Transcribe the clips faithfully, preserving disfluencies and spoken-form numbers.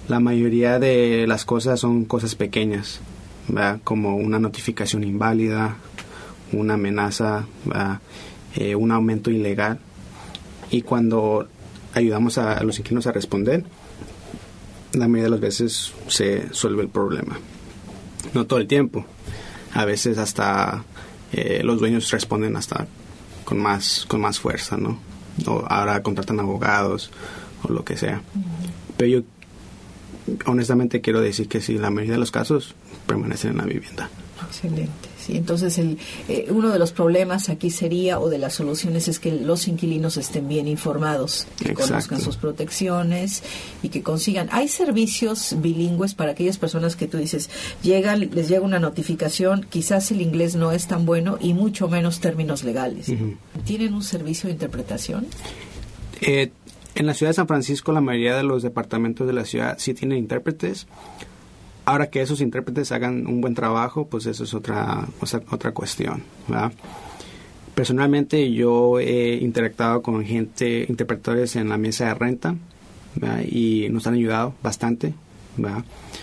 La mayoría de las cosas son cosas pequeñas, ¿verdad? Como una notificación inválida, una amenaza, eh, un aumento ilegal. Y cuando ayudamos a, a los inquilinos a responder, la mayoría de las veces se suelve el problema. No todo el tiempo. A veces hasta eh, los dueños responden hasta con más, con más fuerza, ¿no? O ahora contratan abogados o lo que sea. Pero yo honestamente quiero decir que sí, la mayoría de los casos permanecen en la vivienda. Excelente. Sí, entonces el, eh, uno de los problemas aquí sería, o de las soluciones, es que los inquilinos estén bien informados, que Exacto. conozcan sus protecciones y que consigan. Hay servicios bilingües para aquellas personas que tú dices, llegan, les llega una notificación, quizás el inglés no es tan bueno y mucho menos términos legales. Uh-huh. ¿Tienen un servicio de interpretación? Eh, en la ciudad de San Francisco, la mayoría de los departamentos de la ciudad sí tienen intérpretes. Ahora que esos intérpretes hagan un buen trabajo, pues eso es otra, o sea, otra cuestión, ¿verdad? Personalmente yo he interactuado con gente, interpretadores en la mesa de renta, ¿verdad? Y nos han ayudado bastante, ¿verdad?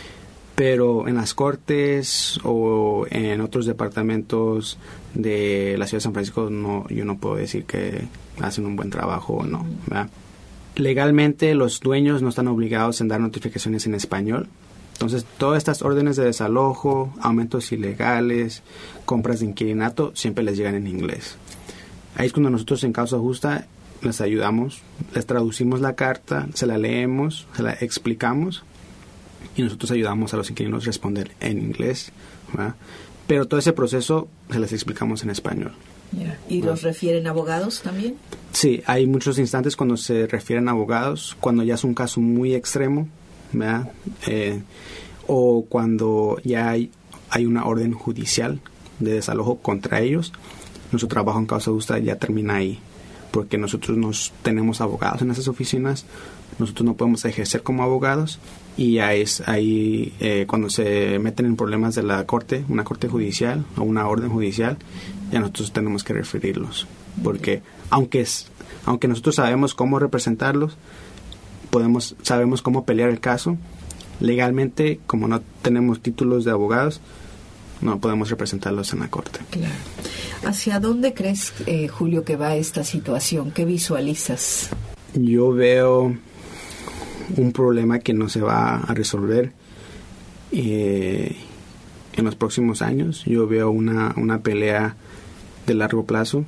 Pero en las cortes o en otros departamentos de la ciudad de San Francisco, no, yo no puedo decir que hacen un buen trabajo o no, ¿verdad? Legalmente los dueños no están obligados en dar notificaciones en español. Entonces, todas estas órdenes de desalojo, aumentos ilegales, compras de inquilinato, siempre les llegan en inglés. Ahí es cuando nosotros en Causa Justa les ayudamos, les traducimos la carta, se la leemos, se la explicamos y nosotros ayudamos a los inquilinos a responder en inglés, ¿verdad? Pero todo ese proceso se les explicamos en español. Yeah. ¿Y ¿verdad? ¿Los refieren abogados también? Sí, hay muchos instantes cuando se refieren a abogados, cuando ya es un caso muy extremo, ¿verdad? Eh, o cuando ya hay, hay una orden judicial de desalojo contra ellos, nuestro trabajo en Causa Justa ya termina ahí, porque nosotros no tenemos abogados en esas oficinas, nosotros no podemos ejercer como abogados y ya es ahí eh, cuando se meten en problemas de la corte, una corte judicial o una orden judicial, ya nosotros tenemos que referirlos, porque aunque es, aunque nosotros sabemos cómo representarlos, podemos sabemos cómo pelear el caso, legalmente, como no tenemos títulos de abogados, no podemos representarlos en la corte. Claro. ¿Hacia dónde crees, eh, Julio, que va esta situación? ¿Qué visualizas? Yo veo un problema que no se va a resolver eh, en los próximos años. Yo veo una, una pelea de largo plazo.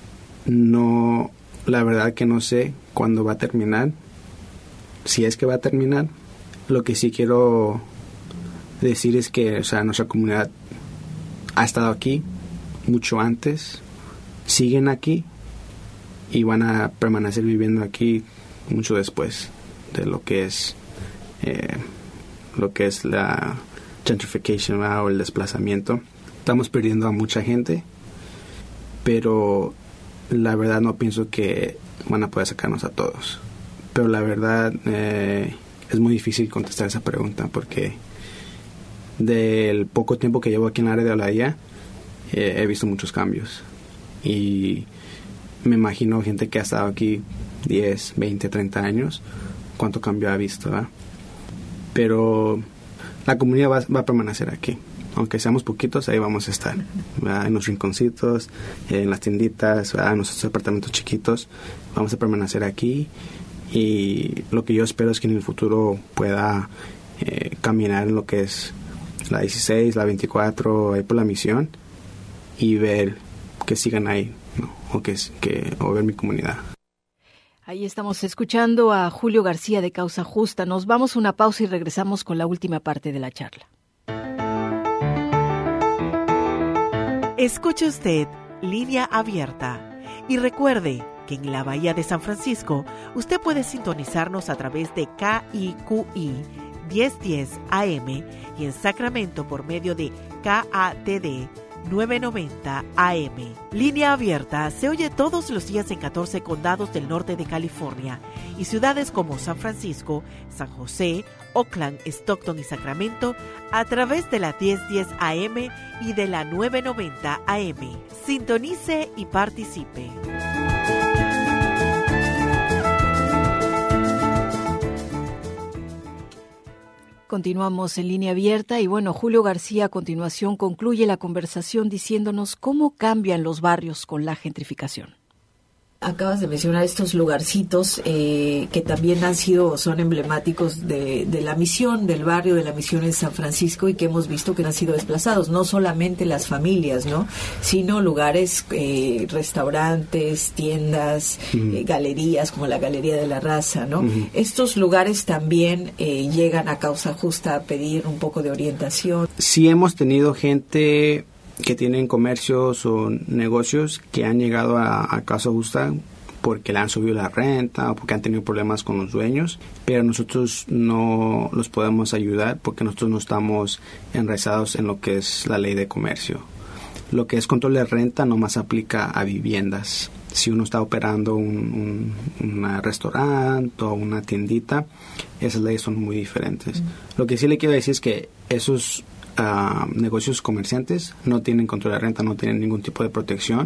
No, la verdad que no sé cuándo va a terminar. Si es que va a terminar, lo que sí quiero decir es que, o sea, nuestra comunidad ha estado aquí mucho antes, siguen aquí y van a permanecer viviendo aquí mucho después de lo que es eh, lo que es la gentrification, ¿verdad? O el desplazamiento. Estamos perdiendo a mucha gente, pero la verdad no pienso que van a poder sacarnos a todos. Pero la verdad eh, es muy difícil contestar esa pregunta porque del poco tiempo que llevo aquí en la área de Oladía eh, he visto muchos cambios y me imagino gente que ha estado aquí diez, veinte, treinta años, cuánto cambio ha visto, ¿verdad? Pero la comunidad va, va a permanecer aquí, aunque seamos poquitos, ahí vamos a estar, ¿verdad? En los rinconcitos, en las tienditas, ¿verdad? En nuestros departamentos chiquitos, vamos a permanecer aquí. Y lo que yo espero es que en el futuro pueda eh, caminar en lo que es la dieciséis, la veinticuatro, ahí por la misión y ver que sigan ahí, ¿no? O, que, que, o ver mi comunidad. Ahí estamos escuchando a Julio García de Causa Justa. Nos vamos a una pausa y regresamos con la última parte de la charla. Escuche usted Línea Abierta y recuerde que en la Bahía de San Francisco usted puede sintonizarnos a través de K I Q I diez diez A M y en Sacramento por medio de K A T D novecientos noventa A M. Línea Abierta se oye todos los días en catorce condados del norte de California y ciudades como San Francisco, San José, Oakland, Stockton y Sacramento a través de la diez diez A M y de la novecientos noventa A M. Sintonice y participe. continuamos en Línea Abierta y bueno, Julio García a continuación concluye la conversación diciéndonos cómo cambian los barrios con la gentrificación. Acabas de mencionar estos lugarcitos eh, que también han sido, son emblemáticos de, de la misión, del barrio de la misión en San Francisco y que hemos visto que han sido desplazados, no solamente las familias, ¿no? Sino lugares, eh, restaurantes, tiendas, uh-huh. eh, galerías como la Galería de la Raza, ¿no? Uh-huh. Estos lugares también eh, llegan a Causa Justa a pedir un poco de orientación. Sí hemos tenido gente que tienen comercios o negocios que han llegado a, a Causa Justa porque le han subido la renta o porque han tenido problemas con los dueños, pero nosotros no los podemos ayudar porque nosotros no estamos enraizados en lo que es la ley de comercio. Lo que es control de renta nomás aplica a viviendas. Si uno está operando un, un, un restaurante o una tiendita, esas leyes son muy diferentes. Mm. Lo que sí le quiero decir es que esos Uh, negocios comerciantes no tienen control de renta, no tienen ningún tipo de protección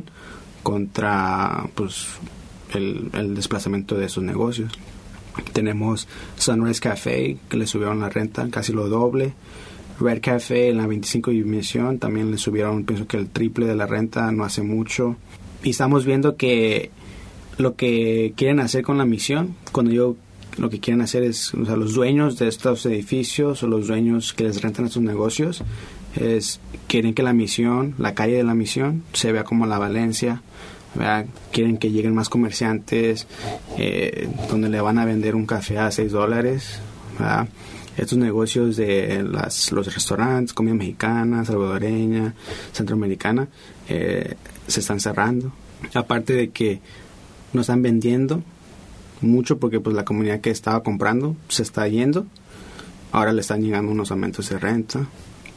contra pues el, el desplazamiento de esos negocios. Tenemos Sunrise Café, que le subieron la renta casi lo doble. Red Café en la veinticinco y Misión también le subieron, pienso que el triple de la renta no hace mucho. Y estamos viendo que lo que quieren hacer con la misión, cuando yo lo que quieren hacer es, o sea, los dueños de estos edificios o los dueños que les rentan estos negocios, es quieren que la misión, la calle de la misión, se vea como la Valencia, ¿verdad? Quieren que lleguen más comerciantes, eh, donde le van a vender un café a seis dólares, ¿verdad? Estos negocios de las, los restaurantes, comida mexicana, salvadoreña, centroamericana, eh, se están cerrando. Aparte de que no están vendiendo mucho porque pues la comunidad que estaba comprando se está yendo, ahora le están llegando unos aumentos de renta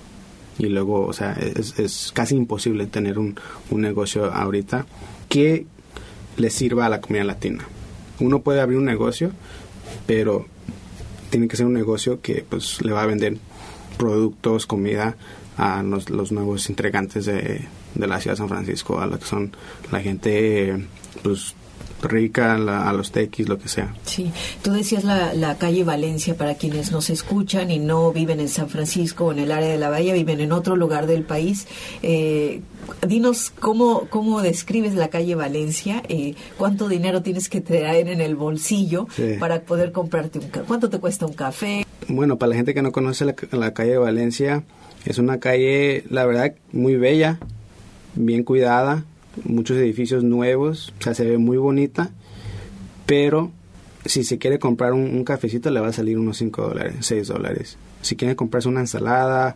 y luego, o sea, es, es casi imposible tener un, un negocio ahorita que le sirva a la comunidad latina. Uno puede abrir un negocio, pero tiene que ser un negocio que pues le va a vender productos, comida a los, los nuevos entregantes de, de la ciudad de San Francisco, a lo que son la gente pues rica, la, a los tequis, lo que sea. Sí, tú decías la, la calle Valencia, para quienes nos escuchan y no viven en San Francisco o en el área de la Bahía, viven en otro lugar del país. Eh, dinos cómo, cómo describes la calle Valencia, eh, cuánto dinero tienes que traer en el bolsillo sí. para poder comprarte un café. ¿Cuánto te cuesta un café? Bueno, para la gente que no conoce la, la calle Valencia, es una calle, la verdad, muy bella, bien cuidada, muchos edificios nuevos, o sea, se ve muy bonita, pero si se quiere comprar un, un cafecito le va a salir unos cinco dólares, seis dólares. Si quiere comprarse una ensalada,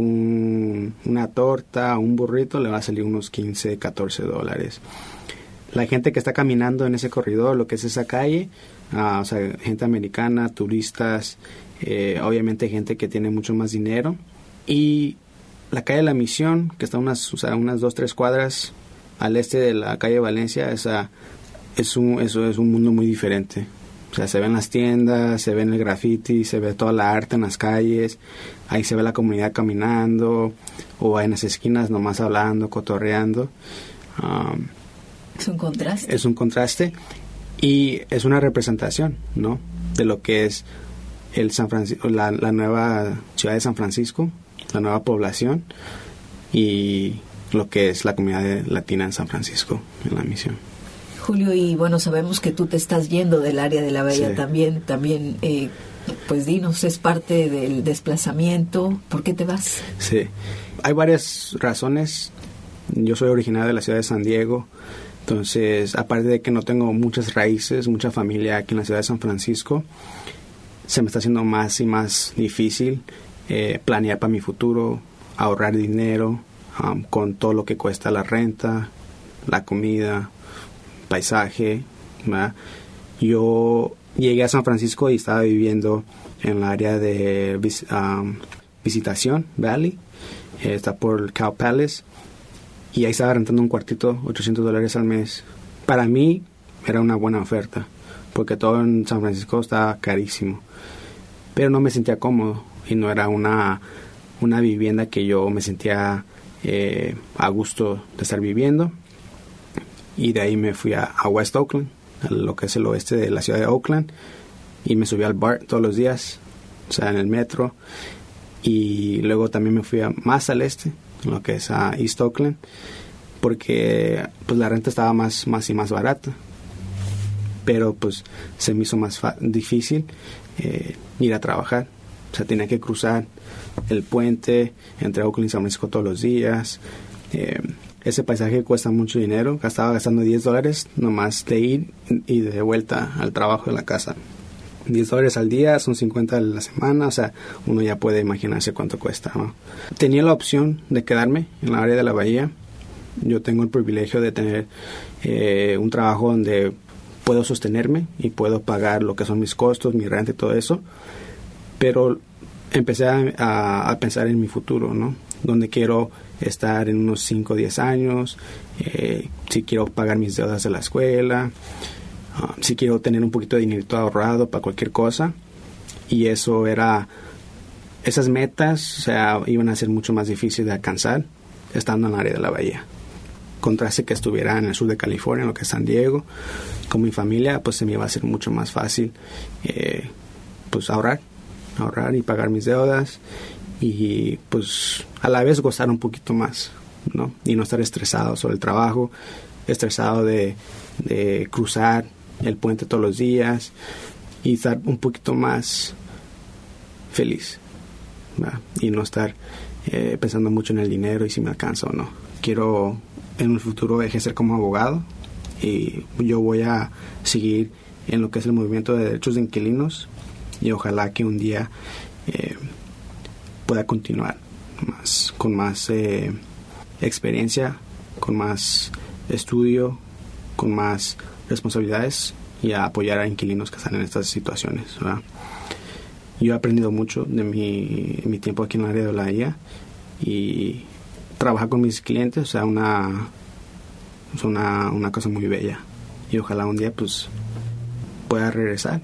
un, una torta, un burrito, le va a salir unos quince, catorce dólares. La gente que está caminando en ese corredor, lo que es esa calle, uh, o sea, gente americana, turistas, eh, obviamente gente que tiene mucho más dinero. Y la calle de la Misión, que está unas, o sea, unas dos, tres cuadras al este de la calle Valencia, esa, es un, eso es un mundo muy diferente. O sea, se ven las tiendas, se ven el graffiti, se ve toda la arte en las calles, ahí se ve la comunidad caminando, o en las esquinas nomás hablando, cotorreando. Um, es un contraste. Es un contraste y es una representación, ¿no?, de lo que es el San Francisco, la, la nueva ciudad de San Francisco, la nueva población y lo que es la comunidad latina en San Francisco, en la Misión. Julio, y bueno, sabemos que tú te estás yendo del área de la Bahía sí. también, también, eh, pues dinos, es parte del desplazamiento, ¿por qué te vas? Sí, hay varias razones. Yo soy originario de la ciudad de San Diego, entonces, aparte de que no tengo muchas raíces, mucha familia aquí en la ciudad de San Francisco, se me está haciendo más y más difícil eh, planear para mi futuro, ahorrar dinero, Um, con todo lo que cuesta la renta, la comida, paisaje, ¿verdad? Yo llegué a San Francisco y estaba viviendo en el área de vis, um, Visitación Valley, eh, está por Cow Palace, y ahí estaba rentando un cuartito, ochocientos dólares al mes. Para mí era una buena oferta, porque todo en San Francisco estaba carísimo, pero no me sentía cómodo y no era una, una vivienda que yo me sentía Eh, a gusto de estar viviendo. Y de ahí me fui a, a West Oakland, a lo que es el oeste de la ciudad de Oakland, y me subí al B A R T todos los días o sea, en el metro. Y luego también me fui a, más al este, en lo que es a East Oakland, porque pues la renta estaba más, más y más barata. Pero pues se me hizo más fa- difícil eh, ir a trabajar. O sea, tenía que cruzar el puente entre Oakland y San Francisco todos los días. Eh, ese paisaje cuesta mucho dinero. Estaba gastando diez dólares nomás de ir y de vuelta al trabajo de la casa. diez dólares al día, son cincuenta a la semana. O sea, uno ya puede imaginarse cuánto cuesta, ¿no? Tenía la opción de quedarme en la área de la bahía. Yo tengo el privilegio de tener eh, un trabajo donde puedo sostenerme y puedo pagar lo que son mis costos, mi renta y todo eso. Pero empecé a, a, a pensar en mi futuro, ¿no? Donde quiero estar en unos cinco o diez años, eh, si quiero pagar mis deudas de la escuela, uh, si quiero tener un poquito de dinero ahorrado para cualquier cosa. Y eso era, esas metas, o sea, iban a ser mucho más difíciles de alcanzar estando en el área de la bahía. Contraste que estuviera en el sur de California, en lo que es San Diego, con mi familia, pues se me iba a hacer mucho más fácil eh, pues ahorrar, ahorrar y pagar mis deudas y pues a la vez gozar un poquito más, ¿no? Y no estar estresado sobre el trabajo, estresado de, de cruzar el puente todos los días y estar un poquito más feliz, ¿verdad? Y no estar eh, pensando mucho en el dinero y si me alcanza o no. Quiero en un futuro ejercer como abogado y yo voy a seguir en lo que es el movimiento de derechos de inquilinos y ojalá que un día eh, pueda continuar más, con más eh, experiencia, con más estudio, con más responsabilidades y a apoyar a inquilinos que están en estas situaciones, ¿verdad? Yo he aprendido mucho de mi, mi tiempo aquí en el área de la bahía y trabajar con mis clientes, o sea, una, es una, una cosa muy bella. Y ojalá un día, pues, pueda regresar.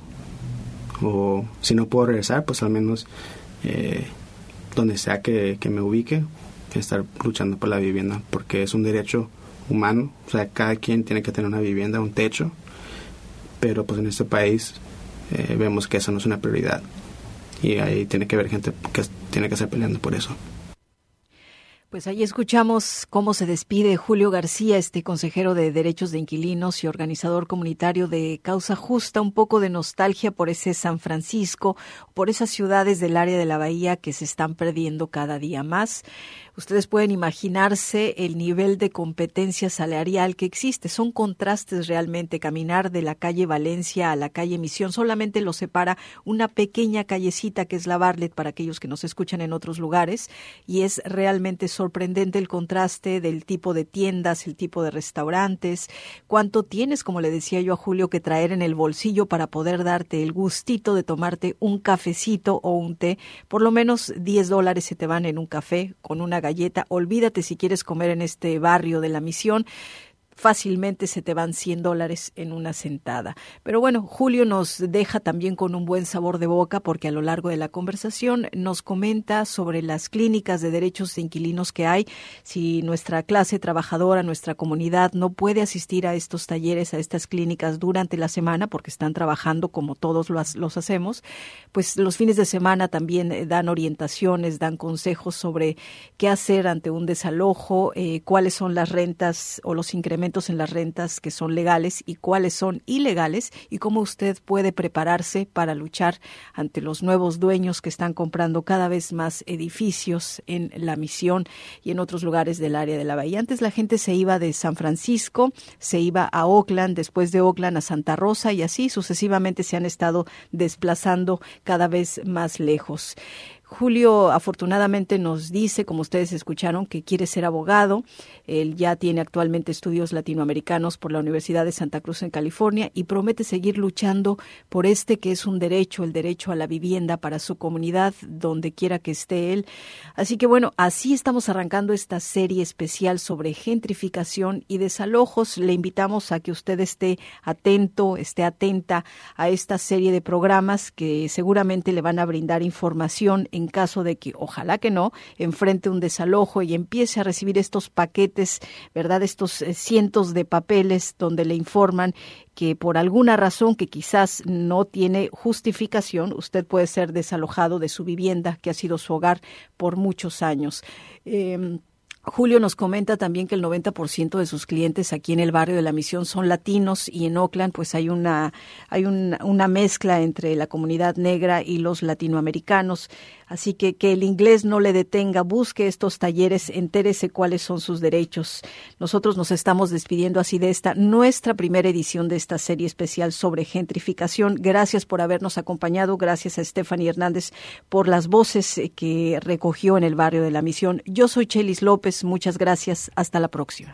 O si no puedo regresar, pues al menos eh, donde sea que, que me ubique, estar luchando por la vivienda, porque es un derecho humano. O sea, cada quien tiene que tener una vivienda, un techo. Pero pues en este país eh, vemos que eso no es una prioridad. Y ahí tiene que haber gente que tiene que estar peleando por eso. Pues ahí escuchamos cómo se despide Julio García, este consejero de derechos de inquilinos y organizador comunitario de Causa Justa, un poco de nostalgia por ese San Francisco, por esas ciudades del área de la bahía que se están perdiendo cada día más. Ustedes pueden imaginarse el nivel de competencia salarial que existe. Son contrastes realmente. Caminar de la calle Valencia a la calle Misión solamente los separa una pequeña callecita que es la Bartlett para aquellos que nos escuchan en otros lugares, y es realmente sorprendente el contraste del tipo de tiendas, el tipo de restaurantes, cuánto tienes, como le decía yo a Julio, que traer en el bolsillo para poder darte el gustito de tomarte un cafecito o un té. Por lo menos diez dólares se te van en un café con una galleta. Olvídate si quieres comer en este barrio de la Misión. Fácilmente se te van cien dólares en una sentada. Pero bueno, Julio nos deja también con un buen sabor de boca porque a lo largo de la conversación nos comenta sobre las clínicas de derechos de inquilinos que hay. Si nuestra clase trabajadora, nuestra comunidad no puede asistir a estos talleres, a estas clínicas durante la semana porque están trabajando como todos los, los hacemos, pues los fines de semana también dan orientaciones, dan consejos sobre qué hacer ante un desalojo, eh, cuáles son las rentas o los incrementos en las rentas que son legales y cuáles son ilegales y cómo usted puede prepararse para luchar ante los nuevos dueños que están comprando cada vez más edificios en La Misión y en otros lugares del área de la bahía. Antes la gente se iba de San Francisco, se iba a Oakland, después de Oakland a Santa Rosa y así sucesivamente se han estado desplazando cada vez más lejos. Julio afortunadamente nos dice, como ustedes escucharon, que quiere ser abogado. Él ya tiene actualmente estudios latinoamericanos por la Universidad de Santa Cruz en California y promete seguir luchando por este que es un derecho, el derecho a la vivienda para su comunidad, donde quiera que esté él. Así que bueno, así estamos arrancando esta serie especial sobre gentrificación y desalojos. Le invitamos a que usted esté atento, esté atenta a esta serie de programas que seguramente le van a brindar información en caso de que, ojalá que no, enfrente un desalojo y empiece a recibir estos paquetes, ¿verdad? Estos eh, cientos de papeles donde le informan que por alguna razón que quizás no tiene justificación, usted puede ser desalojado de su vivienda, que ha sido su hogar por muchos años. Eh, Julio nos comenta también que el noventa por ciento de sus clientes aquí en el barrio de la Misión son latinos y en Oakland pues hay una hay un, una mezcla entre la comunidad negra y los latinoamericanos. Así que que el inglés no le detenga, busque estos talleres, entérese cuáles son sus derechos. Nosotros nos estamos despidiendo así de esta nuestra primera edición de esta serie especial sobre gentrificación. Gracias por habernos acompañado, gracias a Stephanie Hernández por las voces que recogió en el barrio de la Misión. Yo soy Chelis López, muchas gracias, hasta la próxima.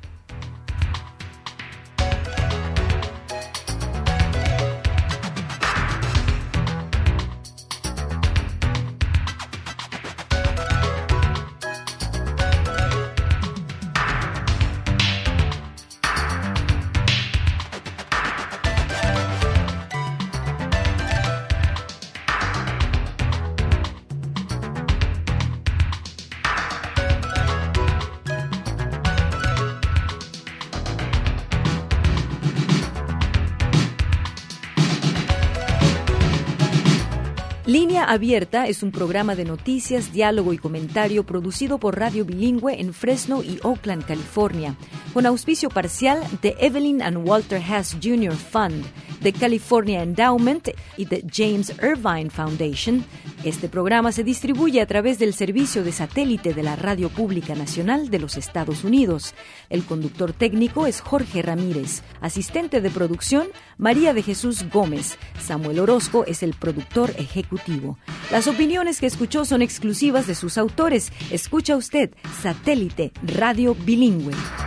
Línea Abierta es un programa de noticias, diálogo y comentario producido por Radio Bilingüe en Fresno y Oakland, California, con auspicio parcial de Evelyn and Walter Haas junior Fund, de California Endowment y de James Irvine Foundation. Este programa se distribuye a través del servicio de satélite de la Radio Pública Nacional de los Estados Unidos. El conductor técnico es Jorge Ramírez. Asistente de producción, María de Jesús Gómez. Samuel Orozco es el productor ejecutivo. Las opiniones que escuchó son exclusivas de sus autores. Escucha usted Satélite Radio Bilingüe.